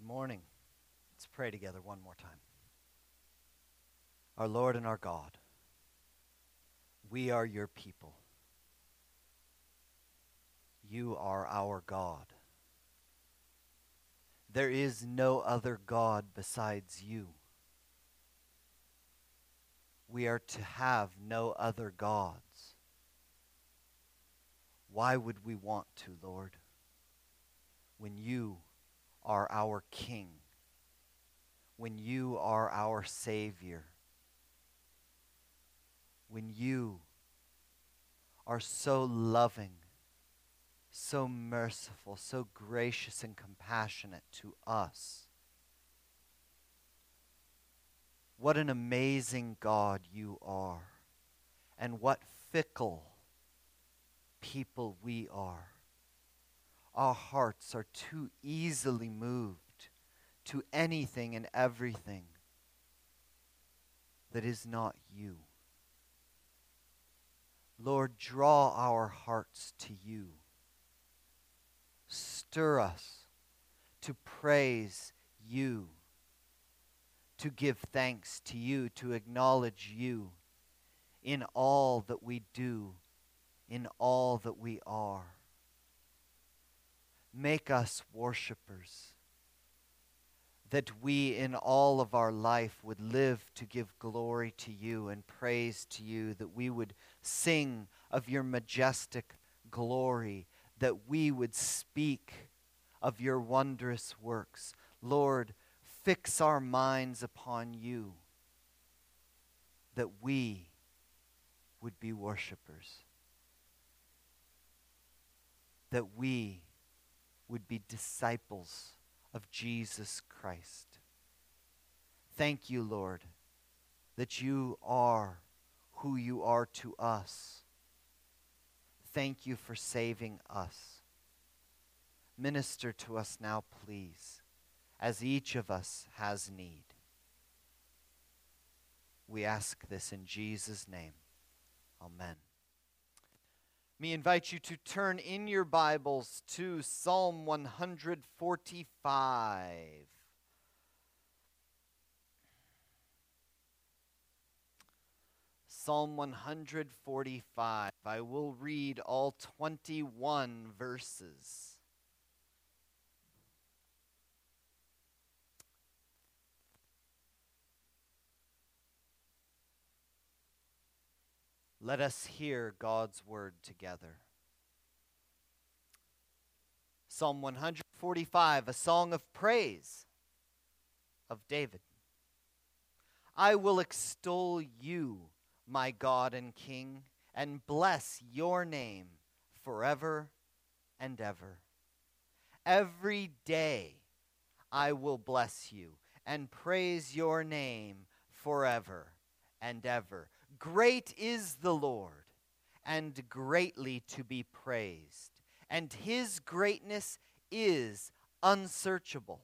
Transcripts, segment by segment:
morning. Let's pray together one more time. Our Lord and our God, we are your people. You are our God. There is no other God besides you. We are to have no other gods. Why would we want to, Lord, when you are our King, when you are our Savior, when you are so loving, so merciful, so gracious and compassionate to us? What an amazing God you are, and what fickle people we are. Our hearts are too easily moved to anything and everything that is not you. Lord, draw our hearts to you. Stir us to praise you, to give thanks to you, to acknowledge you in all that we do, in all that we are. Make us worshipers, that we in all of our life would live to give glory to you and praise to you, that we would sing of your majestic glory, that we would speak of your wondrous works. Lord, fix our minds upon you, that we would be worshipers, that we would be disciples of Jesus Christ. Thank you, Lord, that you are who you are to us. Thank you for saving us. Minister to us now, please, as each of us has need. We ask this in Jesus' name. Amen. Me invite you to turn in your Bibles to Psalm 145. Psalm 145. I will read all 21 verses. Let us hear God's word together. Psalm 145, a song of praise of David. I will extol you, my God and King, and bless your name forever and ever. Every day I will bless you and praise your name forever and ever. Great is the Lord, and greatly to be praised, and his greatness is unsearchable.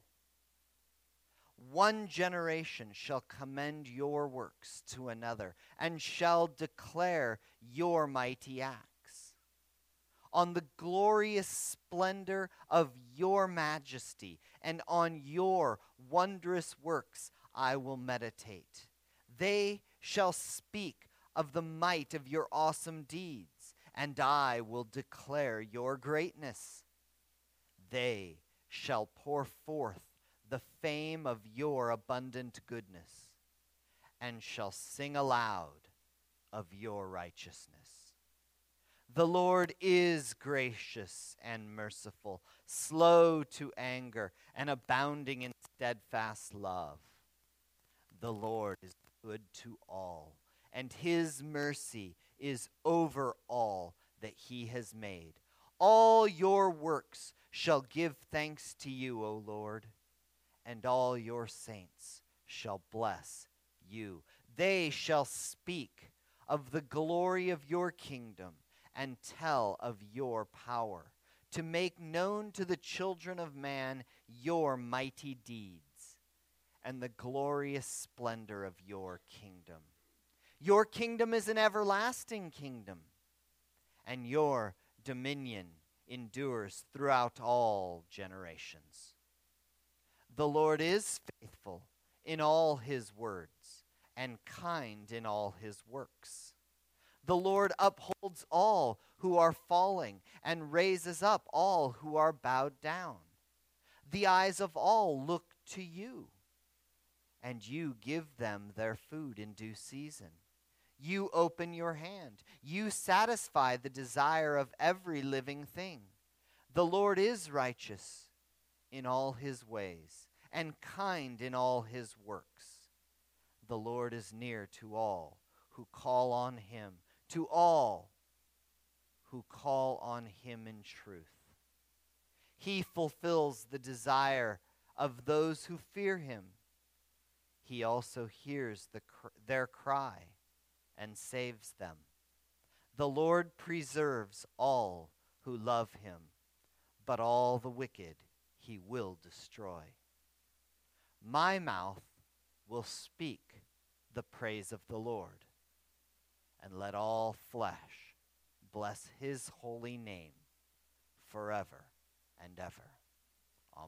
One generation shall commend your works to another, and shall declare your mighty acts. On the glorious splendor of your majesty, and on your wondrous works I will meditate. They shall speak of the might of your awesome deeds, and I will declare your greatness. They shall pour forth the fame of your abundant goodness, and shall sing aloud of your righteousness. The Lord is gracious and merciful, slow to anger, and abounding in steadfast love. The Lord is good to all, and his mercy is over all that he has made. All your works shall give thanks to you, O Lord, and all your saints shall bless you. They shall speak of the glory of your kingdom and tell of your power, to make known to the children of man your mighty deeds and the glorious splendor of your kingdom. Your kingdom is an everlasting kingdom, and your dominion endures throughout all generations. The Lord is faithful in all his words and kind in all his works. The Lord upholds all who are falling and raises up all who are bowed down. The eyes of all look to you, and you give them their food in due season. You open your hand. You satisfy the desire of every living thing. The Lord is righteous in all his ways and kind in all his works. The Lord is near to all who call on him, to all who call on him in truth. He fulfills the desire of those who fear him. He also hears their cry and saves them. The Lord preserves all who love him, but all the wicked he will destroy. My mouth will speak the praise of the Lord, and let all flesh bless his holy name forever and ever. Amen.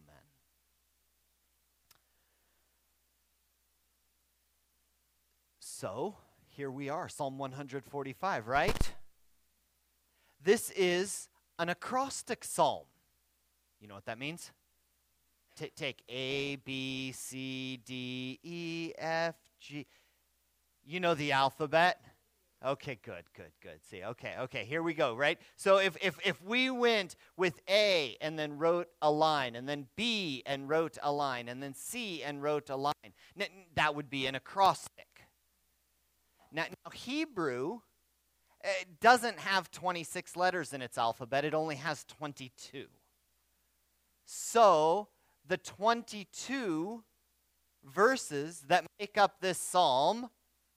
So, here we are, Psalm 145, right? This is an acrostic psalm. You know what that means? Take A, B, C, D, E, F, G. You know the alphabet? Okay, good. See, okay, here we go, right? So if we went with A and then wrote a line, and then B and wrote a line, and then C and wrote a line, that would be an acrostic. Now Hebrew doesn't have 26 letters in its alphabet. It only has 22. So the 22 verses that make up this psalm,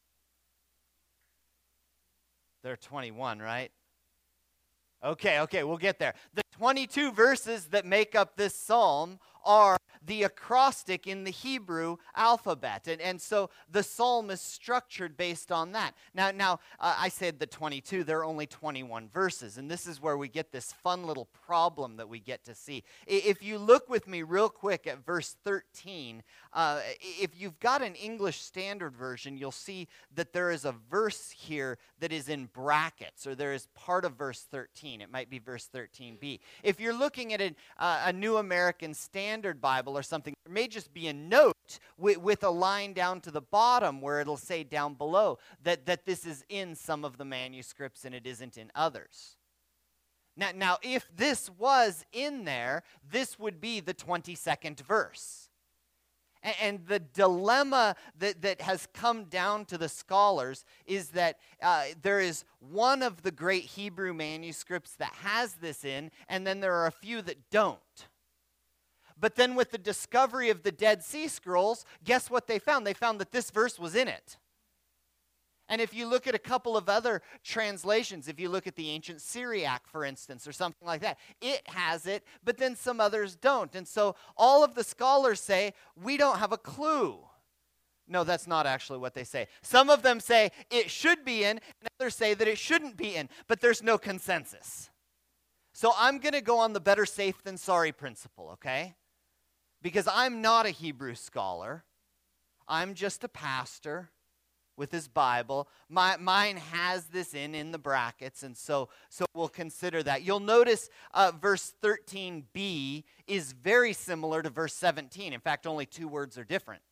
they're 21, right? Okay, we'll get there. The 22 verses that make up this psalm are the acrostic in the Hebrew alphabet. And so the psalm is structured based on that. Now I said the 22, there are only 21 verses, and this is where we get this fun little problem that we get to see. If you look with me real quick at verse 13, if you've got an English Standard Version, you'll see that there is a verse here that is in brackets, or there is part of verse 13. It might be verse 13b. If you're looking at a New American Standard Bible or something, there may just be a note with a line down to the bottom where it'll say down below that this is in some of the manuscripts and it isn't in others. Now, if this was in there, this would be the 22nd verse. And the dilemma that has come down to the scholars is that there is one of the great Hebrew manuscripts that has this in, and then there are a few that don't. But then with the discovery of the Dead Sea Scrolls, guess what they found? They found that this verse was in it. And if you look at a couple of other translations, if you look at the ancient Syriac, for instance, or something like that, it has it, but then some others don't. And so all of the scholars say, we don't have a clue. No, that's not actually what they say. Some of them say it should be in, and others say that it shouldn't be in, but there's no consensus. So I'm going to go on the better safe than sorry principle, okay? Because I'm not a Hebrew scholar. I'm just a pastor with his Bible. Mine has this in the brackets, and so we'll consider that. You'll notice verse 13b is very similar to verse 17. In fact, only two words are different.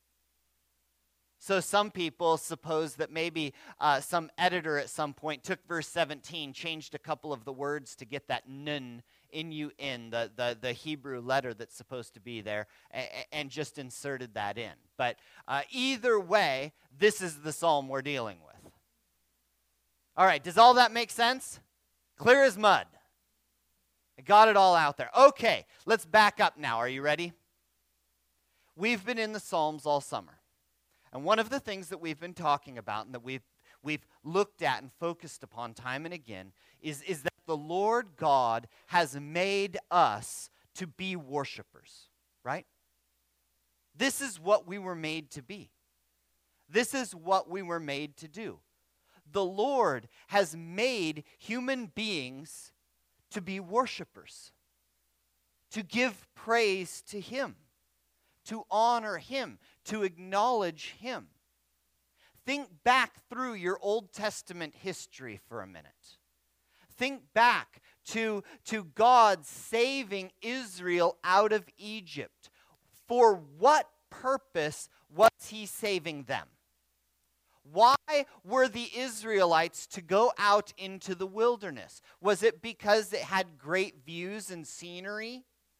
So some people suppose that maybe some editor at some point took verse 17, changed a couple of the words to get that nun, N-U-N, the Hebrew letter that's supposed to be there, and just inserted that in. But either way, this is the psalm we're dealing with. All right, does all that make sense? Clear as mud. I got it all out there. Okay, let's back up now. Are you ready? We've been in the Psalms all summer. And one of the things that we've been talking about and that we've looked at and focused upon time and again is that the Lord God has made us to be worshipers, right? This is what we were made to be. This is what we were made to do. The Lord has made human beings to be worshipers, to give praise to Him, to honor him, to acknowledge him. Think back through your Old Testament history for a minute. Think back to God saving Israel out of Egypt. For what purpose was he saving them? Why were the Israelites to go out into the wilderness? Was it because it had great views and scenery?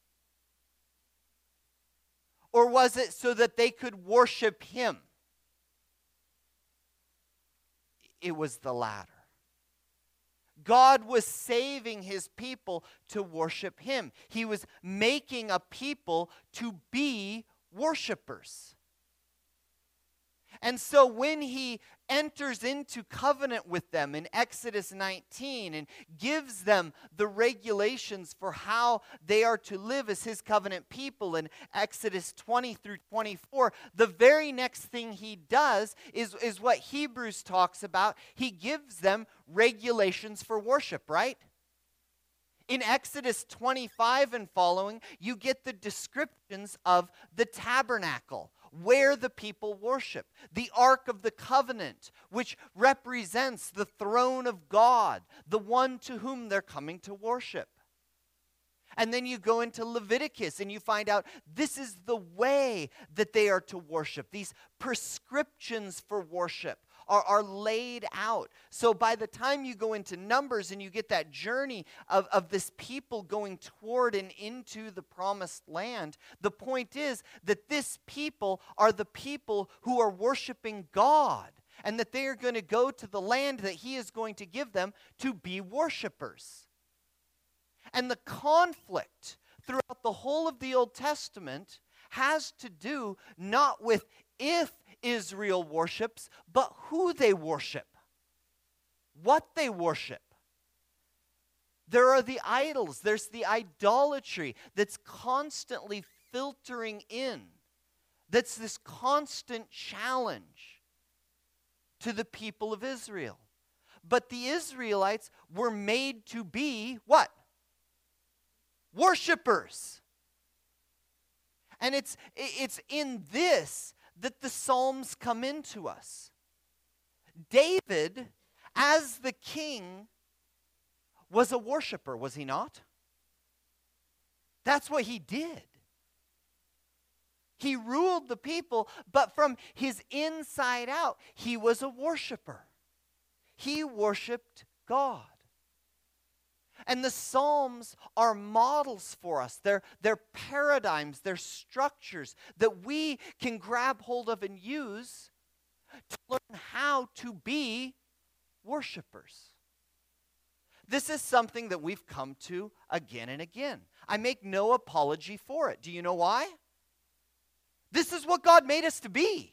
Or was it so that they could worship him? It was the latter. God was saving his people to worship him. He was making a people to be worshipers. And so when he enters into covenant with them in Exodus 19 and gives them the regulations for how they are to live as his covenant people in Exodus 20 through 24, the very next thing he does is what Hebrews talks about. He gives them regulations for worship, right? In Exodus 25 and following, you get the descriptions of the tabernacle, where the people worship. The Ark of the Covenant, which represents the throne of God, the one to whom they're coming to worship. And then you go into Leviticus and you find out this is the way that they are to worship. These prescriptions for worship are laid out. So by the time you go into Numbers and you get that journey of this people going toward and into the promised land, the point is that this people are the people who are worshiping God, and that they are going to go to the land that he is going to give them to be worshipers. And the conflict throughout the whole of the Old Testament has to do not with if Israel worships, but who they worship, what they worship. There are the idols, there's the idolatry that's constantly filtering in, that's this constant challenge to the people of Israel. But the Israelites were made to be what? Worshipers. And it's in this that the Psalms come into us. David, as the king, was a worshiper, was he not? That's what he did. He ruled the people, but from his inside out, he was a worshiper. He worshiped God. And the Psalms are models for us. They're paradigms, they're structures that we can grab hold of and use to learn how to be worshipers. This is something that we've come to again and again. I make no apology for it. Do you know why? This is what God made us to be.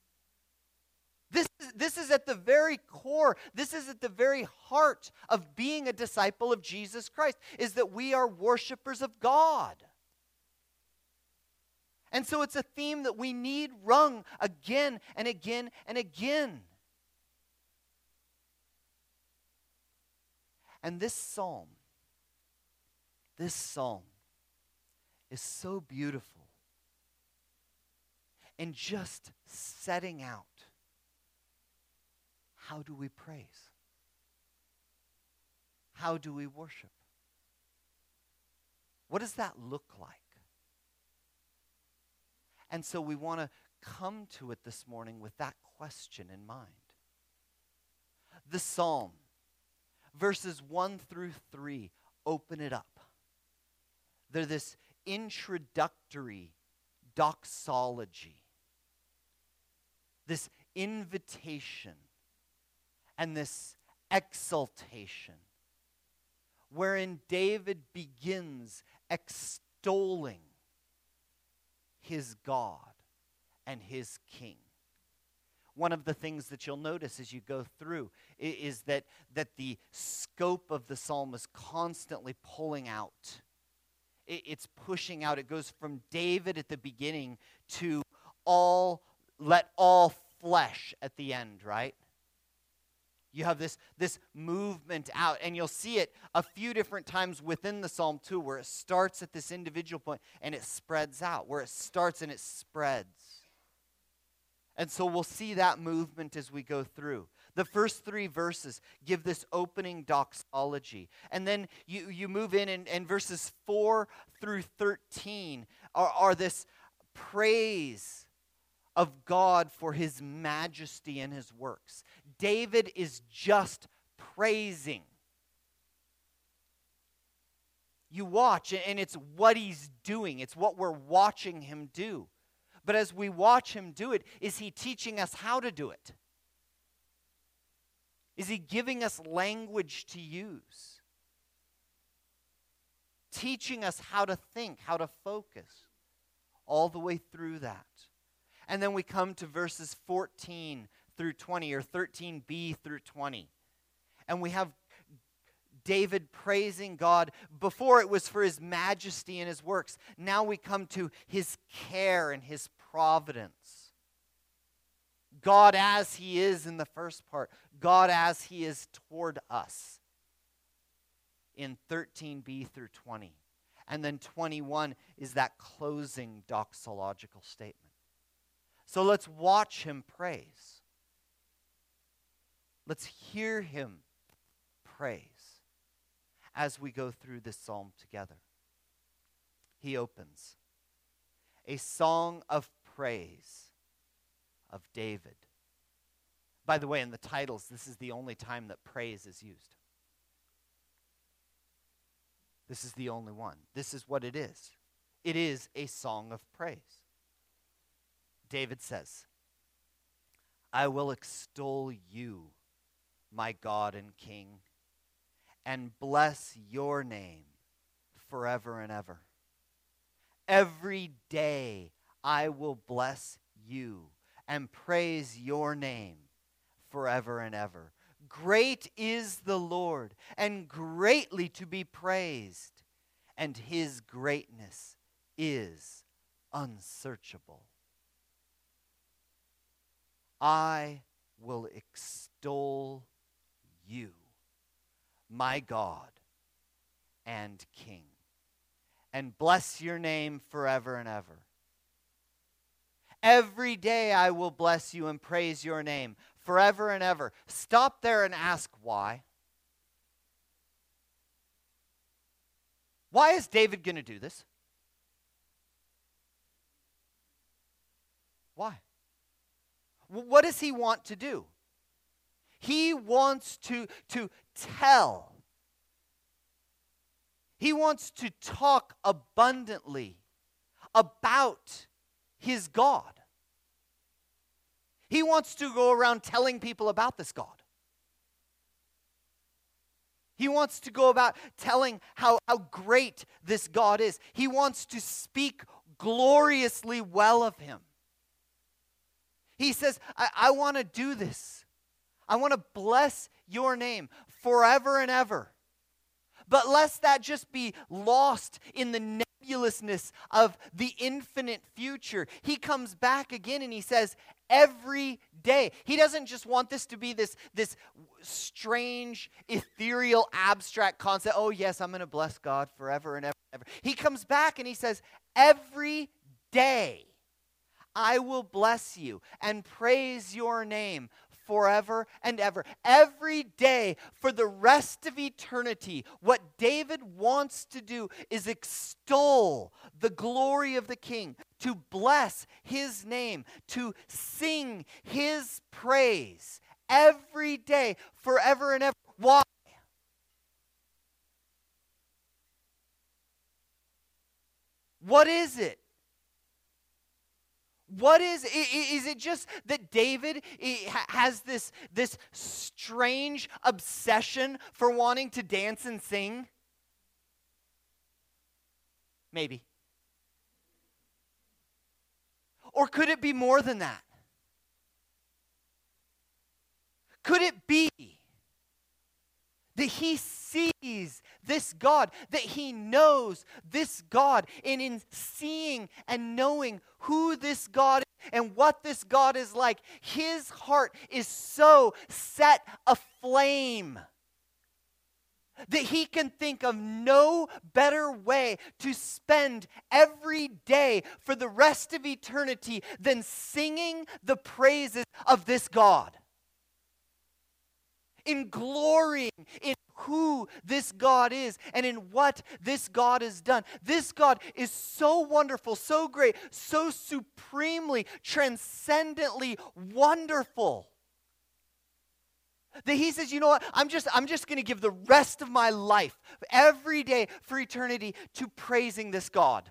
This is at the very core, this is at the very heart of being a disciple of Jesus Christ, is that we are worshipers of God. And so it's a theme that we need rung again and again and again. And this psalm is so beautiful in just setting out, how do we praise? How do we worship? What does that look like? And so we want to come to it this morning with that question in mind. The psalm, verses 1 through 3, open it up. They're this introductory doxology, this invitation, and this exaltation, wherein David begins extolling his God and his King. One of the things that you'll notice as you go through is that the scope of the psalm is constantly pulling out. It's pushing out. It goes from David at the beginning to let all flesh at the end, right? You have this movement out, and you'll see it a few different times within the psalm too, where it starts at this individual point and it spreads out, where it starts and it spreads. And so we'll see that movement as we go through. The first 3 verses give this opening doxology. And then you move in, and verses 4 through 13 are this praise of God for his majesty and his works. David is just praising. You watch, and it's what he's doing. It's what we're watching him do. But as we watch him do it, is he teaching us how to do it? Is he giving us language to use? Teaching us how to think, how to focus, all the way through that. And then we come to verses 14 through 20, or 13b through 20. And we have David praising God. Before it was for his majesty and his works. Now we come to his care and his providence. God as he is in the first part. God as he is toward us in 13b through 20. And then 21 is that closing doxological statement. So let's watch him praise. Let's hear him praise as we go through this psalm together. He opens, a song of praise of David. By the way, in the titles, this is the only time that praise is used. This is the only one. This is what it is. It is a song of praise. David says, I will extol you, my God and King, and bless your name forever and ever. Every day I will bless you and praise your name forever and ever. Great is the Lord, and greatly to be praised, and his greatness is unsearchable. I will extol you, my God and King, and bless your name forever and ever. Every day I will bless you and praise your name forever and ever. Stop there and ask why. Why is David going to do this? Why? What does he want to do? He wants to tell. He wants to talk abundantly about his God. He wants to go around telling people about this God. He wants to go about telling how great this God is. He wants to speak gloriously well of him. He says, I want to do this. I want to bless your name forever and ever. But lest that just be lost in the nebulousness of the infinite future. He comes back again and he says, every day. He doesn't just want this to be this strange, ethereal, abstract concept. Oh yes, I'm going to bless God forever and ever and ever. He comes back and he says, every day I will bless you and praise your name forever and ever. Every day for the rest of eternity, what David wants to do is extol the glory of the King, to bless his name, to sing his praise every day, forever and ever. Why? What is it? What is it just that David has this strange obsession for wanting to dance and sing? Maybe. Or could it be more than that? Could it be that he sees this God, that he knows this God, and in seeing and knowing who this God is and what this God is like, his heart is so set flame. That he can think of no better way to spend every day for the rest of eternity than singing the praises of this God. In glorying in who this God is and in what this God has done. This God is so wonderful, so great, so supremely, transcendently wonderful, that he says, you know what, I'm just going to give the rest of my life, every day for eternity, to praising this God.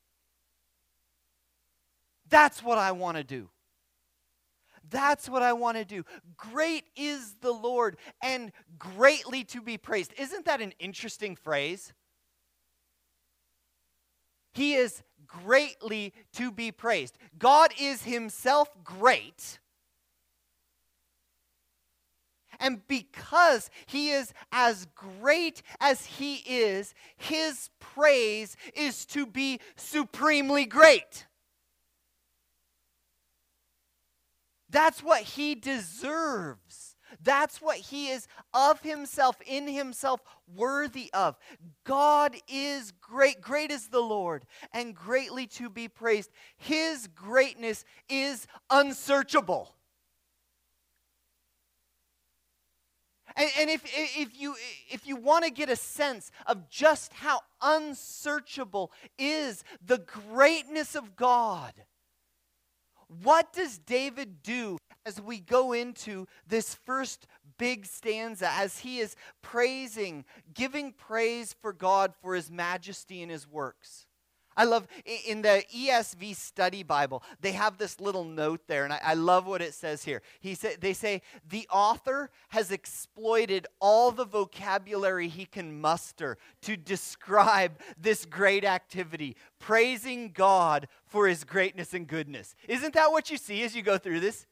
That's what I want to do. That's what I want to do. Great is the Lord and greatly to be praised. Isn't that an interesting phrase? He is greatly to be praised. God is himself great. And because he is as great as he is, his praise is to be supremely great. That's what he deserves. That's what he is of himself, in himself, worthy of. God is great. Great is the Lord, and greatly to be praised. His greatness is unsearchable. And if you want to get a sense of just how unsearchable is the greatness of God, what does David do as we go into this first big stanza, as he is praising, giving praise for God for his majesty and his works? I love, in the ESV Study Bible, they have this little note there, and I love what it says here. They say, the author has exploited all the vocabulary he can muster to describe this great activity, praising God for his greatness and goodness. Isn't that what you see as you go through this?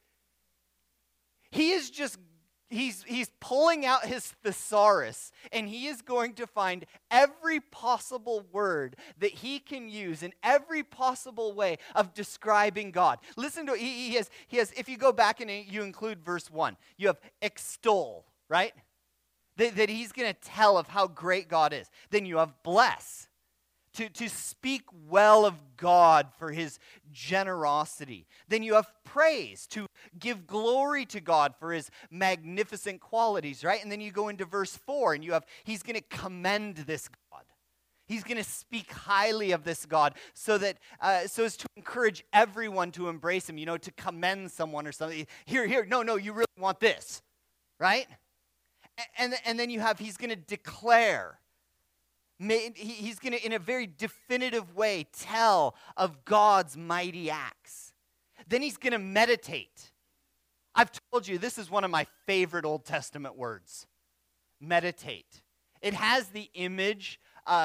He is just He's pulling out his thesaurus, and he is going to find every possible word that he can use in every possible way of describing God. Listen to it. He has, if you go back and you include verse 1, you have extol, right? That he's going to tell of how great God is. Then you have bless. To speak well of God for his generosity. Then you have praise, to give glory to God for his magnificent qualities, right? And then you go into verse 4, and you have, he's going to commend this God. He's going to speak highly of this God so as to encourage everyone to embrace him, to commend someone or something. Here, no, you really want this, right? And then you have, he's going to declare. He's going to, in a very definitive way, tell of God's mighty acts. Then he's going to meditate. I've told you, this is one of my favorite Old Testament words. Meditate. It has the image,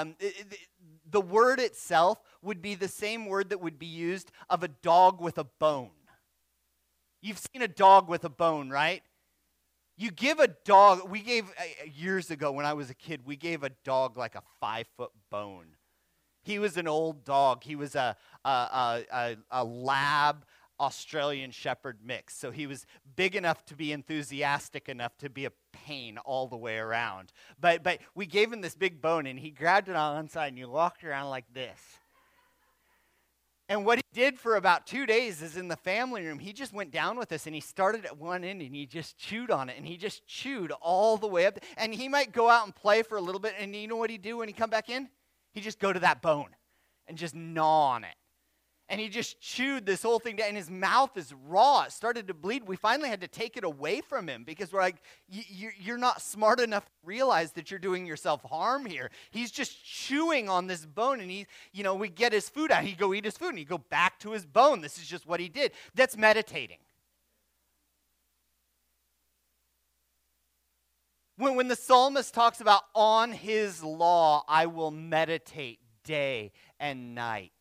the word itself would be the same word that would be used of a dog with a bone. You've seen a dog with a bone, right? You give a dog, years ago when I was a kid, we gave a dog like a 5-foot bone. He was an old dog. He was a lab Australian Shepherd mix. So he was big enough to be enthusiastic enough to be a pain all the way around. But we gave him this big bone, and he grabbed it on one side, and he walked around like this. And what he did for about 2 days is in the family room, he just went down with us, and he started at one end, and he just chewed on it, and he just chewed all the way up. And he might go out and play for a little bit, and you know what he'd do when he come back in? He'd just go to that bone and just gnaw on it. And he just chewed this whole thing down, and his mouth is raw. It started to bleed. We finally had to take it away from him because we're like, you're not smart enough to realize that you're doing yourself harm here. He's just chewing on this bone, and we get his food out. He'd go eat his food, and he'd go back to his bone. This is just what he did. That's meditating. When the psalmist talks about, on his law I will meditate day and night.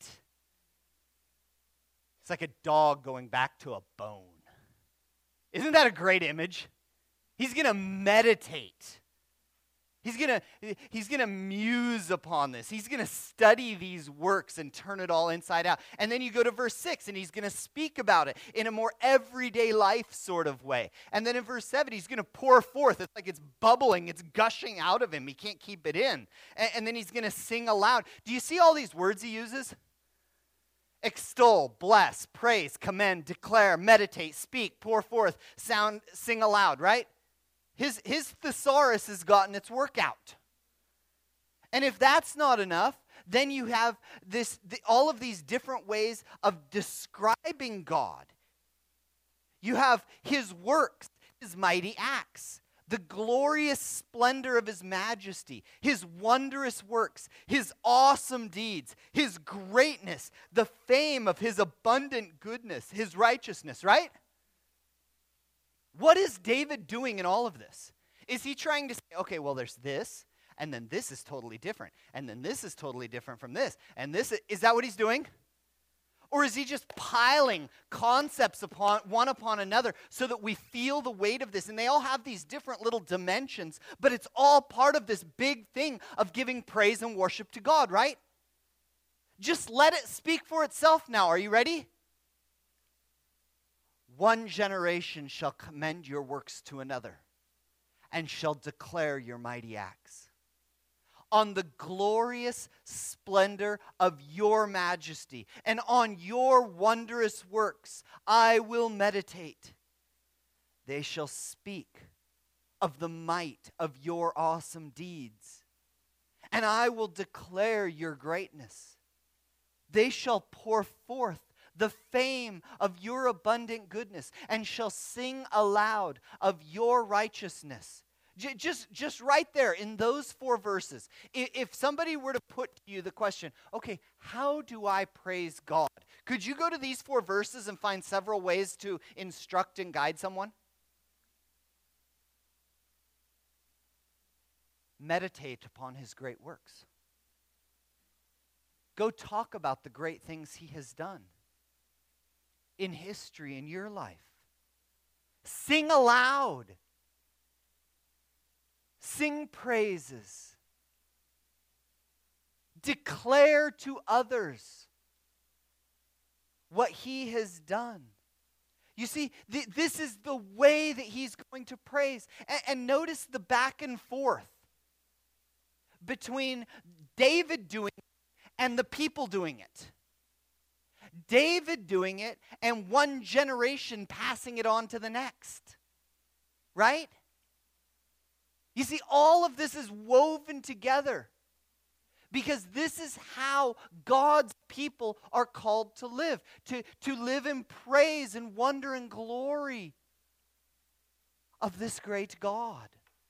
It's like a dog going back to a bone. Isn't that a great image? He's going to meditate He's gonna muse upon this. He's gonna study these works and turn it all inside out. And then you go to verse 6, and he's gonna speak about it in a more everyday life sort of way. And then in verse 7, he's gonna pour forth. It's like it's bubbling, it's gushing out of him. He can't keep it in. And then he's gonna sing aloud. Do you see all these words he uses? Extol, bless, praise, commend, declare, meditate, speak, pour forth, sound, sing aloud, right? His thesaurus has gotten its workout. And if that's not enough, then you have all of these different ways of describing God. You have his works, his mighty acts, the glorious splendor of his majesty, his wondrous works, his awesome deeds, his greatness, the fame of his abundant goodness, his righteousness, right? What is David doing in all of this? Is he trying to say, okay, well, there's this, and then this is totally different, and then this is totally different from this, and this is that what he's doing? Or is he just piling concepts upon another so that we feel the weight of this? And they all have these different little dimensions, but it's all part of this big thing of giving praise and worship to God, right? Just let it speak for itself now. Are you ready? One generation shall commend your works to another and shall declare your mighty acts. On the glorious splendor of your majesty and on your wondrous works I will meditate. They shall speak of the might of your awesome deeds, and I will declare your greatness. They shall pour forth the fame of your abundant goodness, and shall sing aloud of your righteousness. Just right there in those 4 verses, if somebody were to put to you the question, okay, how do I praise God? Could you go to these 4 verses and find several ways to instruct and guide someone? Meditate upon his great works. Go talk about the great things he has done in history, in your life. Sing aloud. Sing praises. Declare to others what he has done. You see, this is the way that he's going to praise. And notice the back and forth between David doing it and the people doing it. David doing it and one generation passing it on to the next. Right? You see, all of this is woven together because this is how God's people are called to live in praise and wonder and glory of this great God.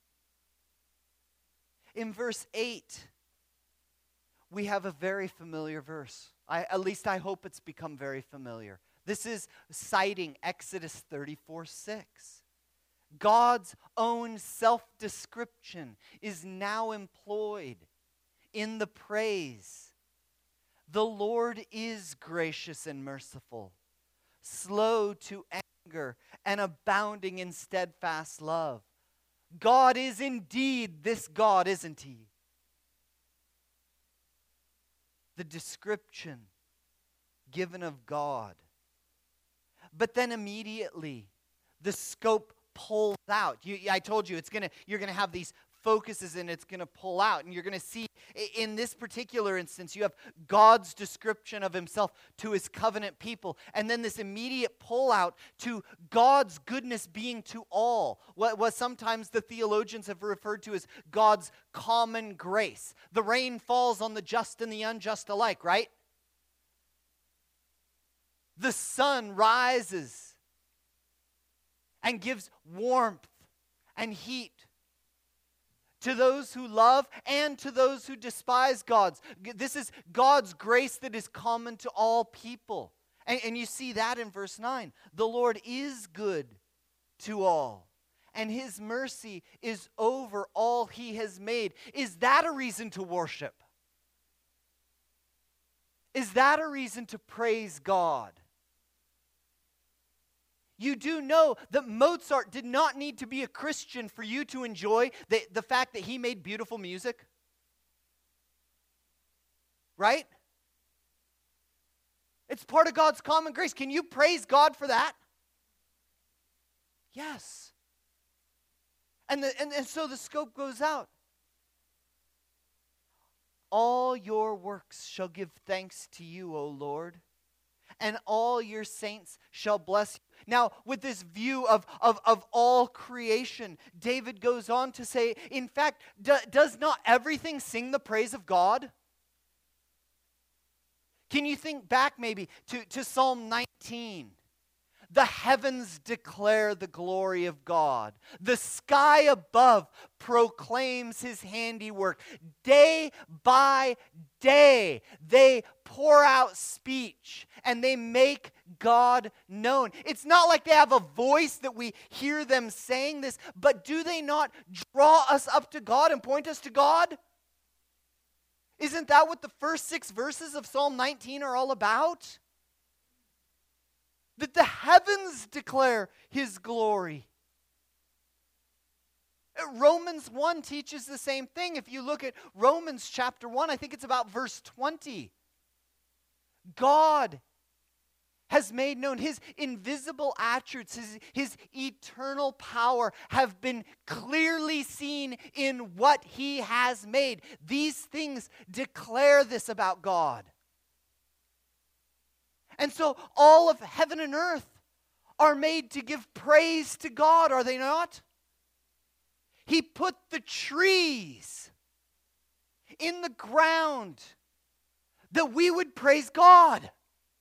In verse 8, we have a very familiar verse. At least I hope it's become very familiar. This is citing Exodus 34:6. God's own self-description is now employed in the praise. The Lord is gracious and merciful, slow to anger and abounding in steadfast love. God is indeed this God, isn't he? The description given of God. But then immediately the scope pulls out. I told you you're going to have these focuses and it's going to pull out. And you're going to see in this particular instance, you have God's description of himself to his covenant people. And then this immediate pull out to God's goodness being to all. What sometimes the theologians have referred to as God's common grace. The rain falls on the just and the unjust alike, right? The sun rises and gives warmth and heat to those who love and to those who despise God's. This is God's grace that is common to all people. And you see that in verse 9. The Lord is good to all, and his mercy is over all he has made. Is that a reason to worship? Is that a reason to praise God? You do know that Mozart did not need to be a Christian for you to enjoy the fact that he made beautiful music. Right? It's part of God's common grace. Can you praise God for that? Yes. And so the scope goes out. All your works shall give thanks to you, O Lord, and all your saints shall bless you. Now, with this view of all creation, David goes on to say, in fact, does not everything sing the praise of God? Can you think back maybe to Psalm 19? The heavens declare the glory of God. The sky above proclaims his handiwork. Day by day, they pour out speech and they make God known. It's not like they have a voice that we hear them saying this, but do they not draw us up to God and point us to God? Isn't that what the first 6 verses of Psalm 19 are all about? That the heavens declare his glory. Romans 1 teaches the same thing. If you look at Romans chapter 1, I think it's about verse 20. God has made known his invisible attributes, his eternal power have been clearly seen in what he has made. These things declare this about God. And so all of heaven and earth are made to give praise to God, are they not? He put the trees in the ground that we would praise God,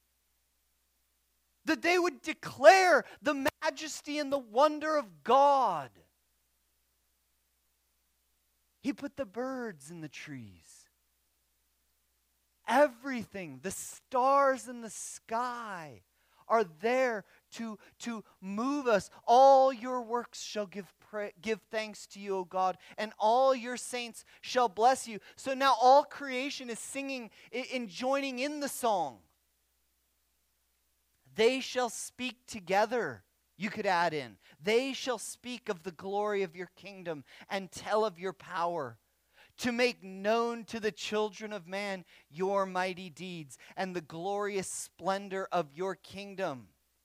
that they would declare the majesty and the wonder of God. He put the birds in the trees. Everything, the stars in the sky are there to move us. All your works shall give thanks to you, O God, and all your saints shall bless you. So now all creation is singing and joining in the song. They shall speak together. You could add in. They shall speak of the glory of your kingdom and tell of your power, to make known to the children of man your mighty deeds and the glorious splendor of your kingdom.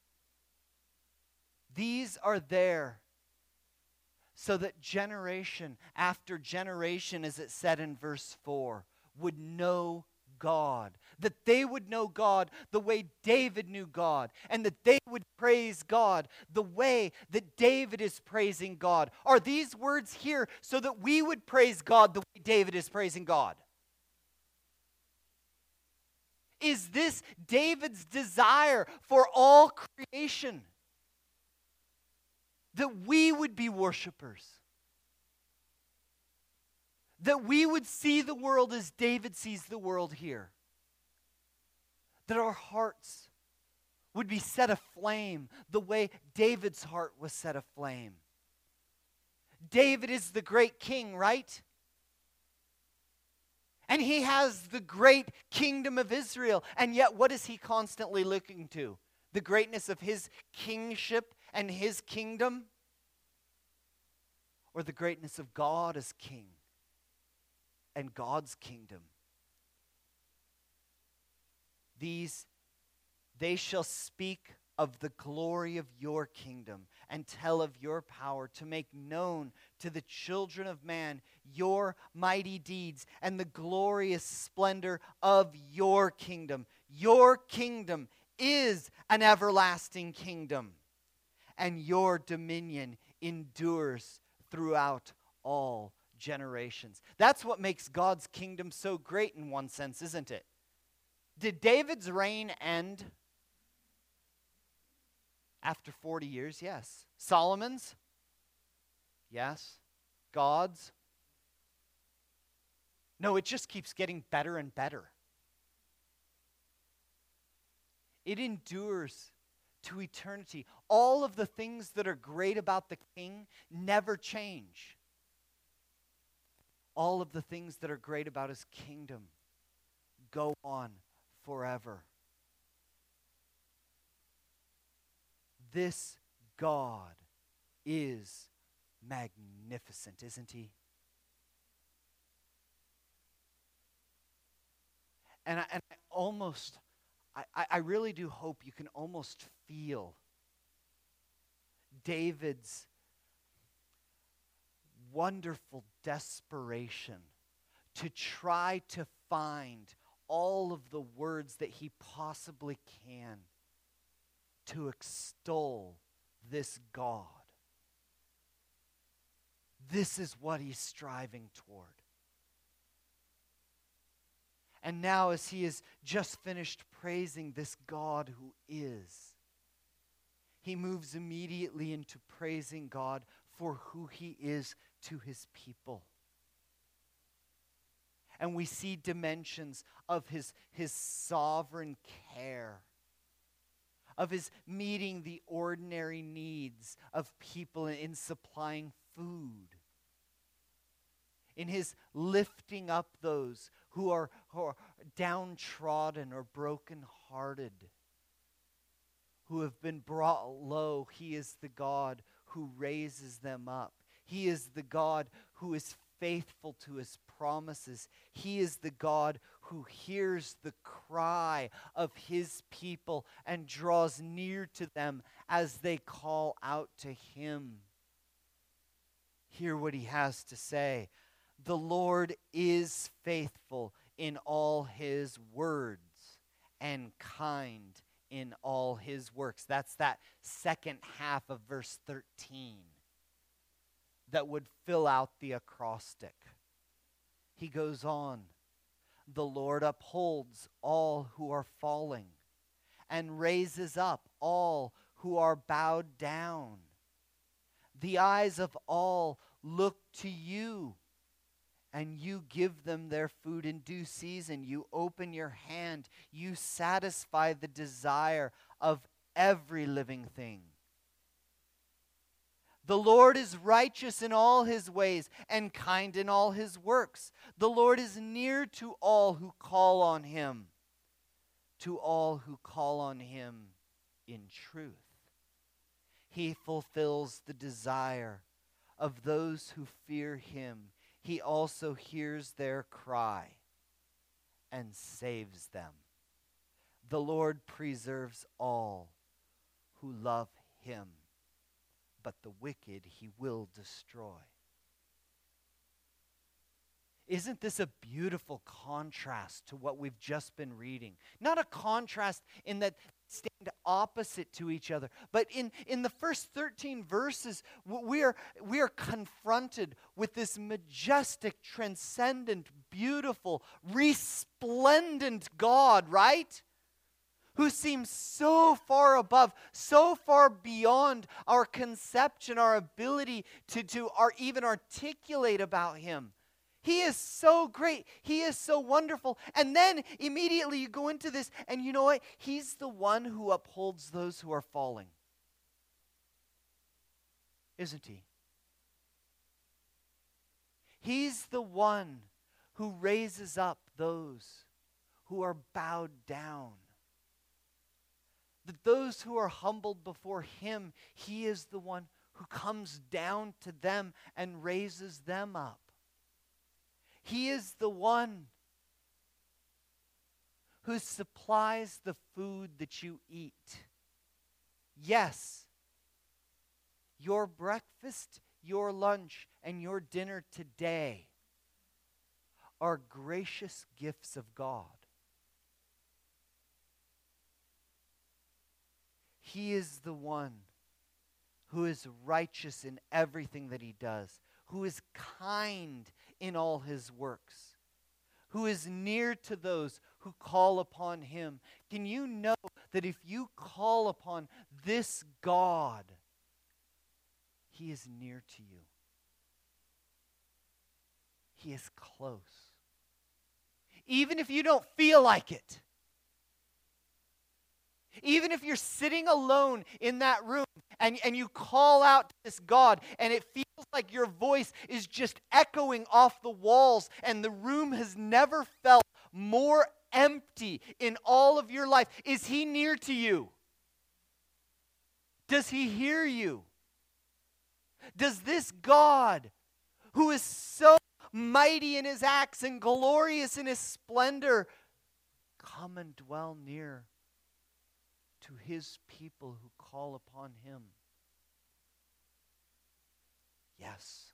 These are there so that generation after generation, as it said in verse 4, would know God. That they would know God the way David knew God, and that they would praise God the way that David is praising God. Are these words here so that we would praise God the way David is praising God? Is this David's desire for all creation? That we would be worshipers? That we would see the world as David sees the world here? That our hearts would be set aflame the way David's heart was set aflame. David is the great king, right? And he has the great kingdom of Israel. And yet, what is he constantly looking to? The greatness of his kingship and his kingdom? Or the greatness of God as king and God's kingdom? They shall speak of the glory of your kingdom and tell of your power, to make known to the children of man your mighty deeds and the glorious splendor of your kingdom. Your kingdom is an everlasting kingdom, and your dominion endures throughout all generations. That's what makes God's kingdom so great in one sense, isn't it? Did David's reign end after 40 years? Yes. Solomon's? Yes. God's? No, it just keeps getting better and better. It endures to eternity. All of the things that are great about the king never change. All of the things that are great about his kingdom go on forever. This God is magnificent, isn't he? And I really do hope you can almost feel David's wonderful desperation to try to find all of the words that he possibly can to extol this God. This is what he's striving toward. And now, as he has just finished praising this God who is, he moves immediately into praising God for who he is to his people. And we see dimensions of his sovereign care, of his meeting the ordinary needs of people in supplying food, in his lifting up those who are downtrodden or brokenhearted, who have been brought low. He is the God who raises them up. He is the God who is faithful to his promises. He is the God who hears the cry of his people and draws near to them as they call out to him. Hear what he has to say. The Lord is faithful in all his words and kind in all his works. That's that second half of verse 13 that would fill out the acrostic. He goes on, the Lord upholds all who are falling and raises up all who are bowed down. The eyes of all look to you, and you give them their food in due season. You open your hand. You satisfy the desire of every living thing. The Lord is righteous in all his ways and kind in all his works. The Lord is near to all who call on him, to all who call on him in truth. He fulfills the desire of those who fear him. He also hears their cry and saves them. The Lord preserves all who love him, but the wicked he will destroy. Isn't this a beautiful contrast to what we've just been reading? Not a contrast in that stand opposite to each other, but in the first 13 verses, we are confronted with this majestic, transcendent, beautiful, resplendent God, right? Who seems so far above, so far beyond our conception, our ability to even articulate about him. He is so great. He is so wonderful. And then immediately you go into this, and you know what? He's the one who upholds those who are falling. Isn't he? He's the one who raises up those who are bowed down. That those who are humbled before him, he is the one who comes down to them and raises them up. He is the one who supplies the food that you eat. Yes, your breakfast, your lunch, and your dinner today are gracious gifts of God. He is the one who is righteous in everything that he does, who is kind in all his works, who is near to those who call upon him. Can you know that if you call upon this God, he is near to you? He is close. Even if you don't feel like it. Even if you're sitting alone in that room and you call out to this God and it feels like your voice is just echoing off the walls and the room has never felt more empty in all of your life, is he near to you? Does he hear you? Does this God, who is so mighty in his acts and glorious in his splendor, come and dwell near to his people who call upon him? Yes.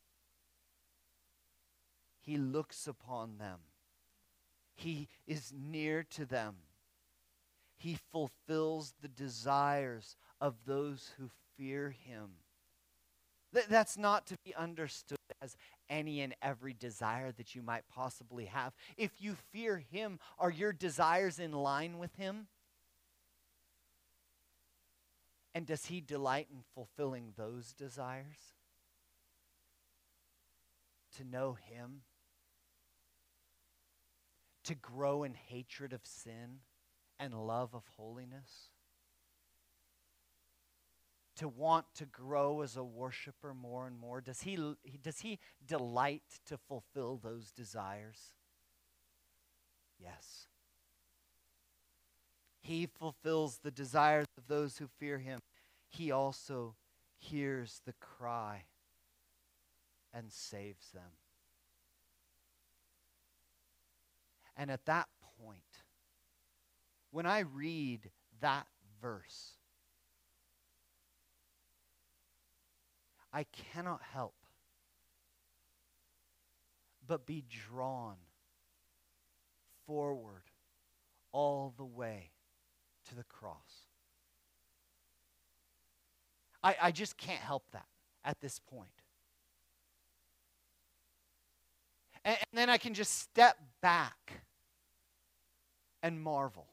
He looks upon them. He is near to them. He fulfills the desires of those who fear him. That's not to be understood as any and every desire that you might possibly have. If you fear him, are your desires in line with him? And does he delight in fulfilling those desires? To know him? To grow in hatred of sin and love of holiness? To want to grow as a worshiper more and more? Does he delight to fulfill those desires? Yes. He fulfills the desires of those who fear him. He also hears the cry and saves them. And at that point, when I read that verse, I cannot help but be drawn forward all the way to the cross. I just can't help that at this point. And then I can just step back and marvel.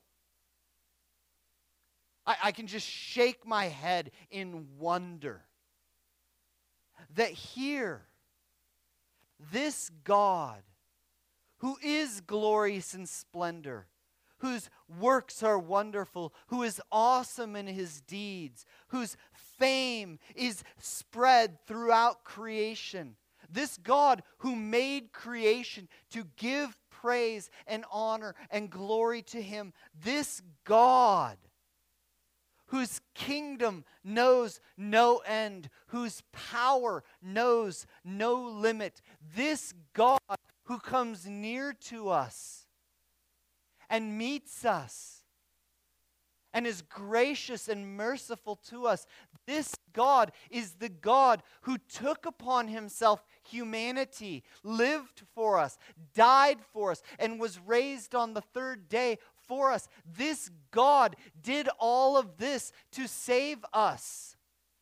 I can just shake my head in wonder that here, this God, who is glorious in splendor, whose works are wonderful, who is awesome in his deeds, whose fame is spread throughout creation, this God who made creation to give praise and honor and glory to him, this God whose kingdom knows no end, whose power knows no limit, this God who comes near to us and meets us and is gracious and merciful to us. This God is the God who took upon himself humanity, lived for us, died for us, and was raised on the third day for us. This God did all of this to save us.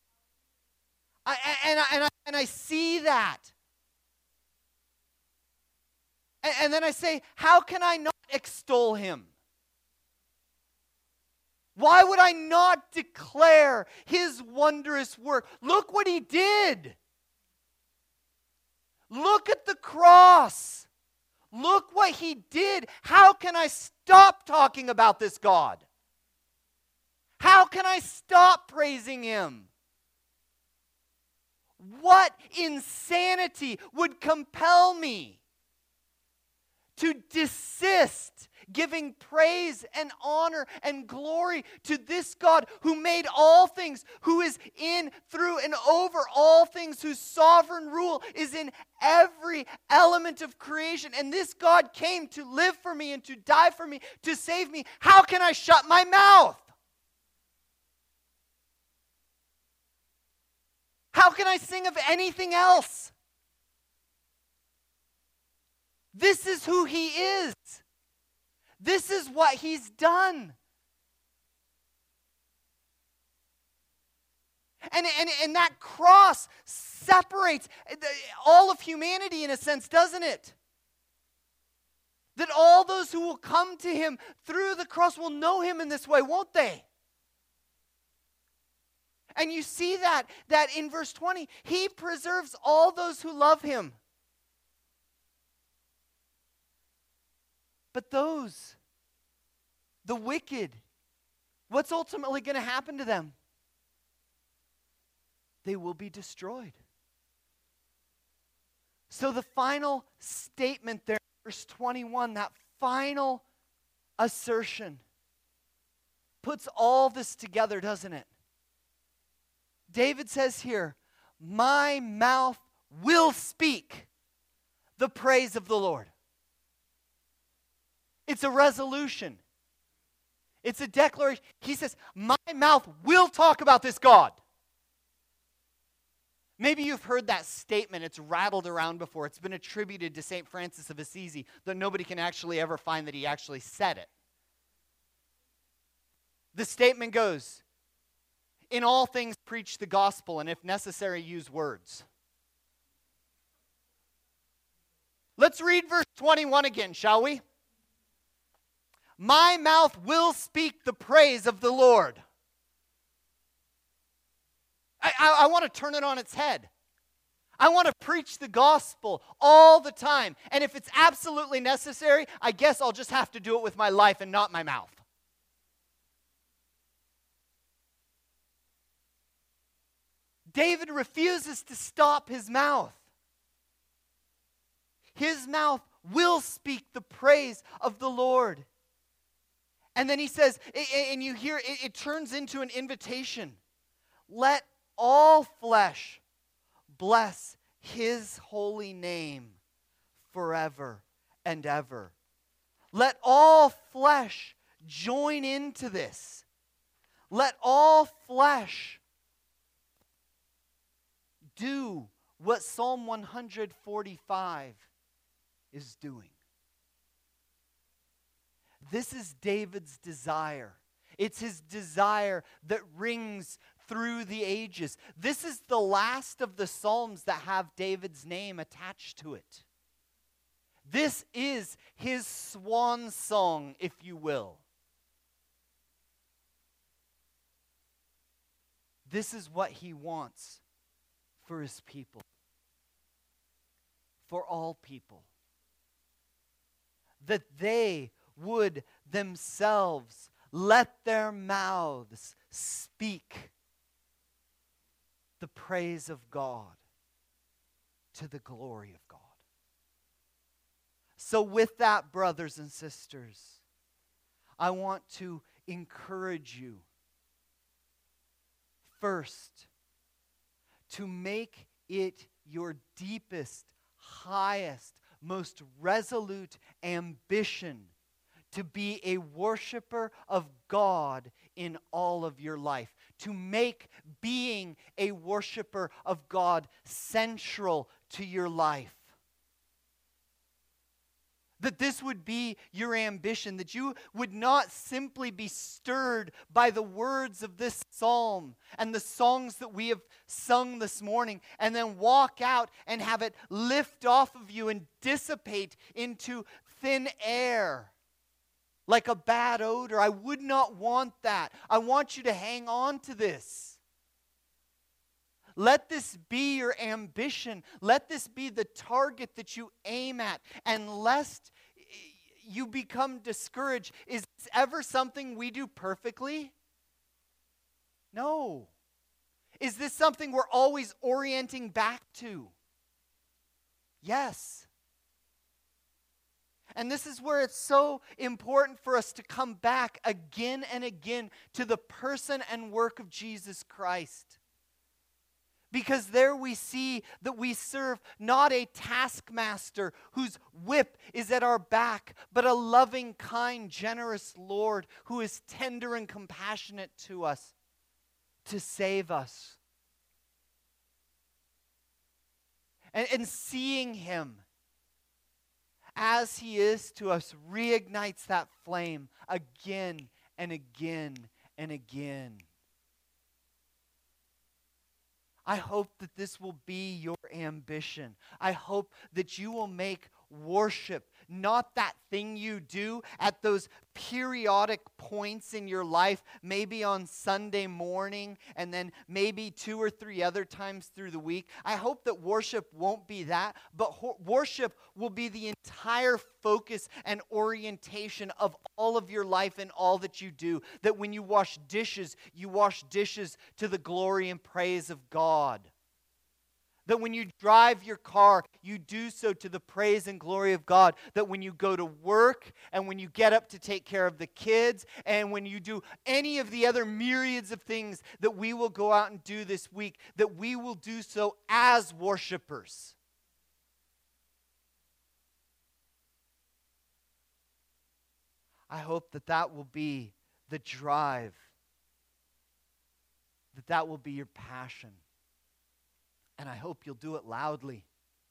I see that. And then I say, how can I not extol him? Why would I not declare his wondrous work? Look what he did. Look at the cross. Look what he did. How can I stop talking about this God? How can I stop praising him? What insanity would compel me to desist giving praise and honor and glory to this God who made all things, who is in, through, and over all things, whose sovereign rule is in every element of creation? And this God came to live for me and to die for me, to save me. How can I shut my mouth? How can I sing of anything else? This is who he is. This is what he's done. And that cross separates all of humanity in a sense, doesn't it? That all those who will come to him through the cross will know him in this way, won't they? And you see that in verse 20, he preserves all those who love him. But those, the wicked, what's ultimately going to happen to them? They will be destroyed. So the final statement there, verse 21, that final assertion, puts all this together, doesn't it? David says here, my mouth will speak the praise of the Lord. It's a resolution. It's a declaration. He says, my mouth will talk about this God. Maybe you've heard that statement. It's rattled around before. It's been attributed to St. Francis of Assisi, though nobody can actually ever find that he actually said it. The statement goes, in all things preach the gospel, and if necessary, use words. Let's read verse 21 again, shall we? My mouth will speak the praise of the Lord. I want to turn it on its head. I want to preach the gospel all the time. And if it's absolutely necessary, I guess I'll just have to do it with my life and not my mouth. David refuses to stop his mouth. His mouth will speak the praise of the Lord. And then he says, and you hear, it turns into an invitation. Let all flesh bless his holy name forever and ever. Let all flesh join into this. Let all flesh do what Psalm 145 is doing. This is David's desire. It's his desire that rings through the ages. This is the last of the Psalms that have David's name attached to it. This is his swan song, if you will. This is what he wants for his people. For all people. That they would themselves let their mouths speak the praise of God to the glory of God. So with that, brothers and sisters, I want to encourage you first to make it your deepest, highest, most resolute ambition to be a worshiper of God in all of your life. To make being a worshiper of God central to your life. That this would be your ambition, that you would not simply be stirred by the words of this psalm and the songs that we have sung this morning and then walk out and have it lift off of you and dissipate into thin air like a bad odor. I would not want that. I want you to hang on to this. Let this be your ambition. Let this be the target that you aim at. And lest you become discouraged, is this ever something we do perfectly? No. Is this something we're always orienting back to? Yes. And this is where it's so important for us to come back again and again to the person and work of Jesus Christ. Because there we see that we serve not a taskmaster whose whip is at our back, but a loving, kind, generous Lord who is tender and compassionate to us to save us. And seeing him as he is to us reignites that flame again and again and again. I hope that this will be your ambition. I hope that you will make worship not that thing you do at those periodic points in your life, maybe on Sunday morning and then maybe 2 or 3 other times through the week. I hope that worship won't be that, but worship will be the entire focus and orientation of all of your life and all that you do. That when you wash dishes to the glory and praise of God. That when you drive your car, you do so to the praise and glory of God. That when you go to work and when you get up to take care of the kids and when you do any of the other myriads of things that we will go out and do this week, that we will do so as worshipers. I hope that that will be the drive, that that will be your passion. And I hope you'll do it loudly.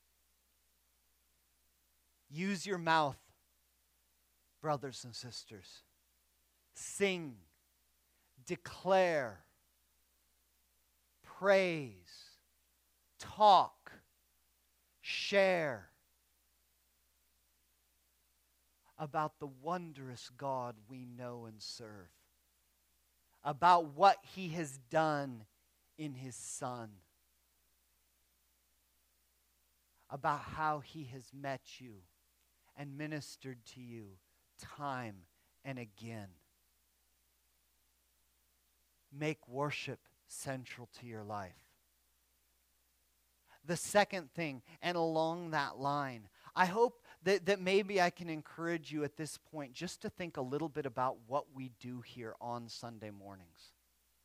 Use your mouth, brothers and sisters. Sing, declare, praise, talk, share about the wondrous God we know and serve, about what He has done in His Son, about how He has met you and ministered to you time and again. Make worship central to your life. The second thing, and along that line, I hope that maybe I can encourage you at this point just to think a little bit about what we do here on Sunday mornings.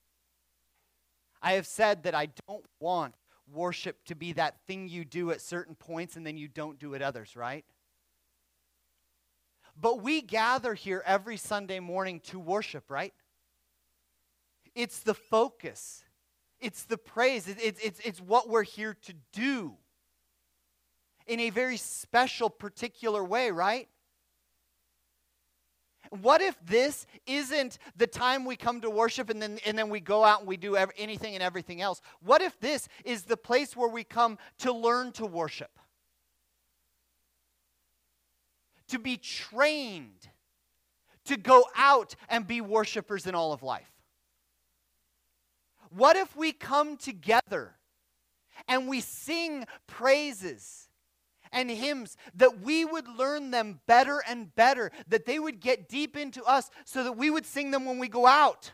I have said that I don't want worship to be that thing you do at certain points and then you don't do at others, right? But we gather here every Sunday morning to worship, right? It's the focus. It's the praise. It's what we're here to do in a very special, particular way, right? What if this isn't the time we come to worship and then we go out and we do anything and everything else? What if this is the place where we come to learn to worship? To be trained, to go out and be worshipers in all of life? What if we come together and we sing praises and hymns, that we would learn them better and better, that they would get deep into us so that we would sing them when we go out?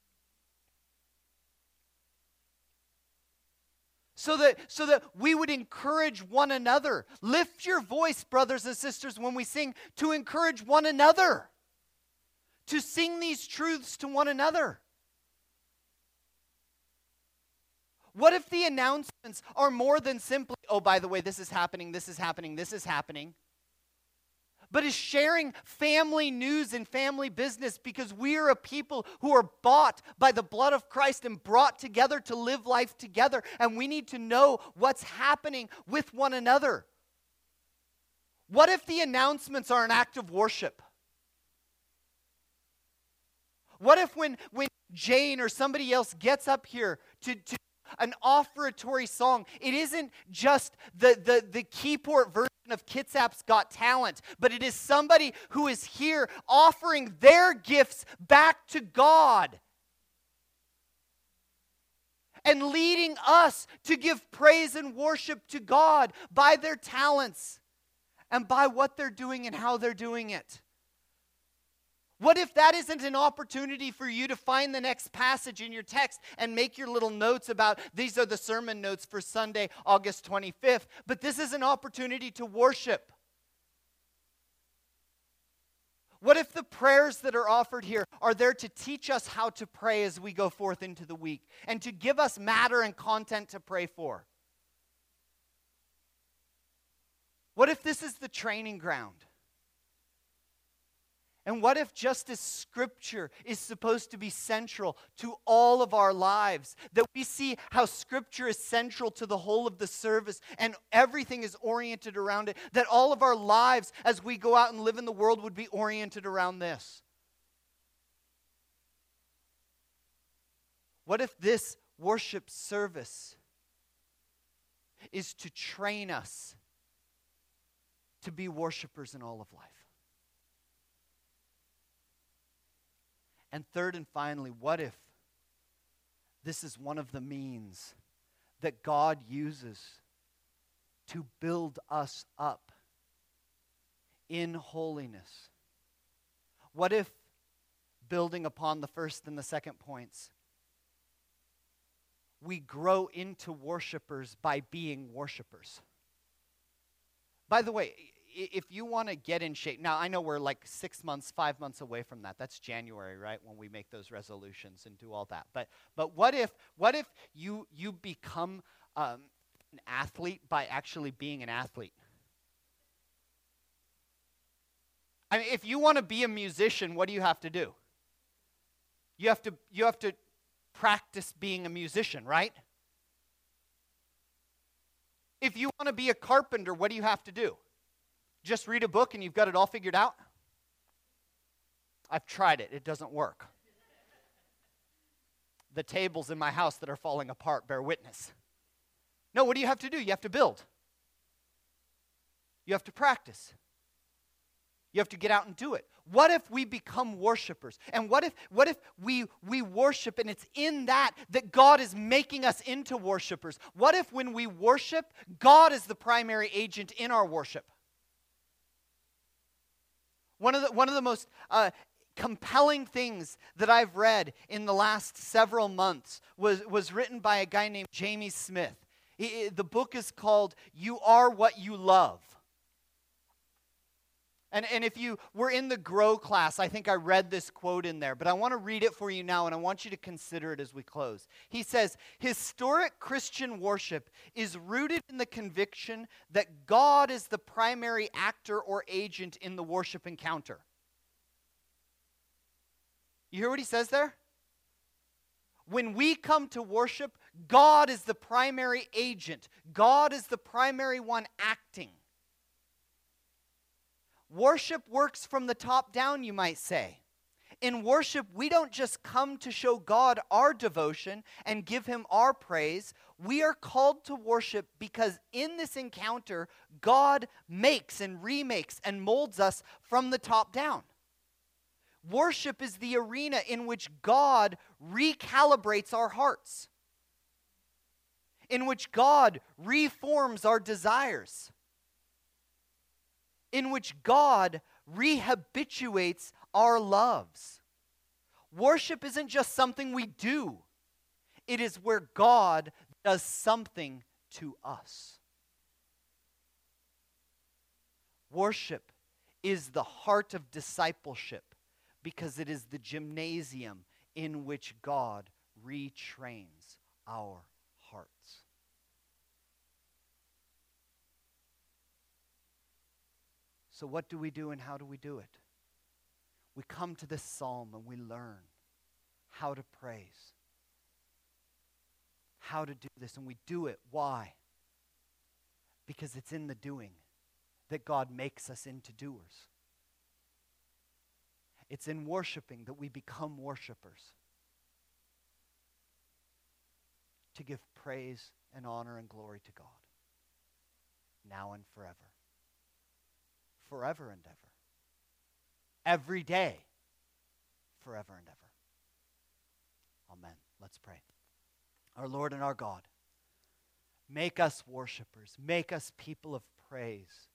So that we would encourage one another. Lift your voice, brothers and sisters, when we sing, to encourage one another, to sing these truths to one another. What if the announcements are more than simply, oh, by the way, this is happening, this is happening, this is happening, but is sharing family news and family business, because we are a people who are bought by the blood of Christ and brought together to live life together, and we need to know what's happening with one another. What if the announcements are an act of worship? What if when Jane or somebody else gets up here to an offertory song, it isn't just the Keyport version of Kitsap's Got Talent, but it is somebody who is here offering their gifts back to God and leading us to give praise and worship to God by their talents and by what they're doing and how they're doing it. What if that isn't an opportunity for you to find the next passage in your text and make your little notes about, these are the sermon notes for Sunday, August 25th, but this is an opportunity to worship. What if the prayers that are offered here are there to teach us how to pray as we go forth into the week and to give us matter and content to pray for? What if this is the training ground? And what if just as Scripture is supposed to be central to all of our lives, that we see how Scripture is central to the whole of the service and everything is oriented around it, that all of our lives as we go out and live in the world would be oriented around this? What if this worship service is to train us to be worshipers in all of life? And third and finally, what if this is one of the means that God uses to build us up in holiness? What if, building upon the first and the second points, we grow into worshipers by being worshipers. By the way, if you want to get in shape, now I know we're like 6 months, 5 months away from that. That's January, right, when we make those resolutions and do all that. But what if you become an athlete by actually being an athlete? I mean, if you want to be a musician, what do you have to do? You have to practice being a musician, right? If you want to be a carpenter, what do you have to do? Just read a book and you've got it all figured out? I've tried it. It doesn't work. The tables in my house that are falling apart bear witness. No, what do you have to do? You have to build. You have to practice. You have to get out and do it. What if we become worshipers? And what if we worship and it's in that God is making us into worshipers? What if when we worship, God is the primary agent in our worship? One of the most compelling things that I've read in the last several months was written by a guy named Jamie Smith. The book is called You Are What You Love. And if you were in the Grow class, I think I read this quote in there, but I want to read it for you now, and I want you to consider it as we close. He says, historic Christian worship is rooted in the conviction that God is the primary actor or agent in the worship encounter. You hear what he says there? When we come to worship, God is the primary agent. God is the primary one acting. Worship works from the top down, you might say. In worship, we don't just come to show God our devotion and give him our praise. We are called to worship because in this encounter, God makes and remakes and molds us from the top down. Worship is the arena in which God recalibrates our hearts, in which God reforms our desires, in which God rehabituates our loves. Worship isn't just something we do. It is where God does something to us. Worship is the heart of discipleship because it is the gymnasium in which God retrains our hearts. So what do we do and how do we do it? We come to this psalm and we learn how to praise, how to do this, and we do it. Why? Because it's in the doing that God makes us into doers. It's in worshiping that we become worshipers, to give praise and honor and glory to God, now and forever. Forever and ever. Every day, forever and ever. Amen. Let's pray. Our Lord and our God, make us worshipers. Make us people of praise.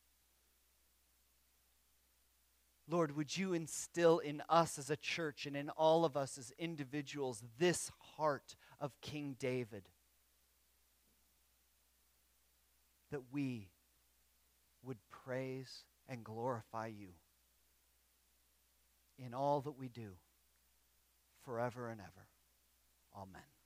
Lord, would you instill in us as a church and in all of us as individuals this heart of King David, that we would praise and glorify you in all that we do, forever and ever. Amen.